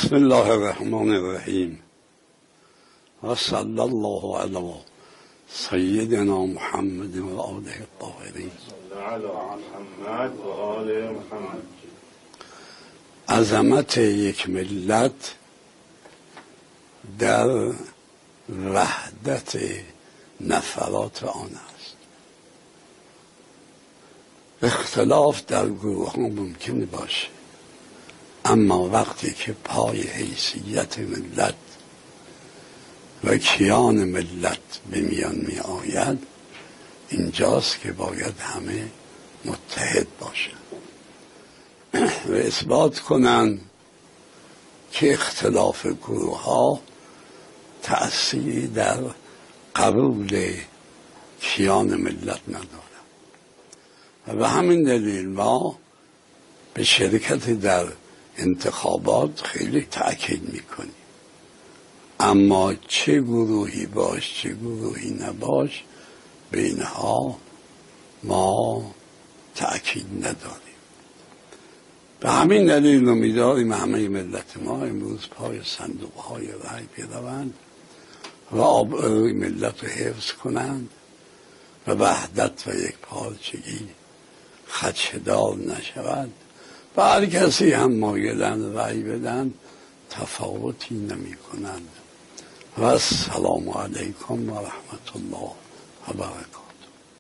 بسم الله الرحمن الرحیم و صلی الله علی سیدنا محمد و آله الطاهرین. عظمت یک ملت در وحدت نفرات آن است. اختلاف در گروه ها ممکن باشه، اما وقتی که پای حیثیت ملت و کیان ملت به میان می آید، اینجاست که باید همه متحد باشند و اثبات کنند که اختلاف گروه ها تأثیری در قبول کیان ملت ندارد. و به همین دلیل ما به شرکت در انتخابات خیلی تأکید میکنیم، اما چه گروهی باش چه گروهی نباش به اینها ما تأکید نداریم. به همین دلیل امیدواریم همه ملت ما امروز پای صندوق های رای بروند و آبروی ملت رو حفظ کنند و وحدت و یک پارچگی خدشه‌دار نشود و هر کسی هم مایلند رای بدن تفاوتی نمی کنند. و السلام علیکم و رحمت الله و برکاته.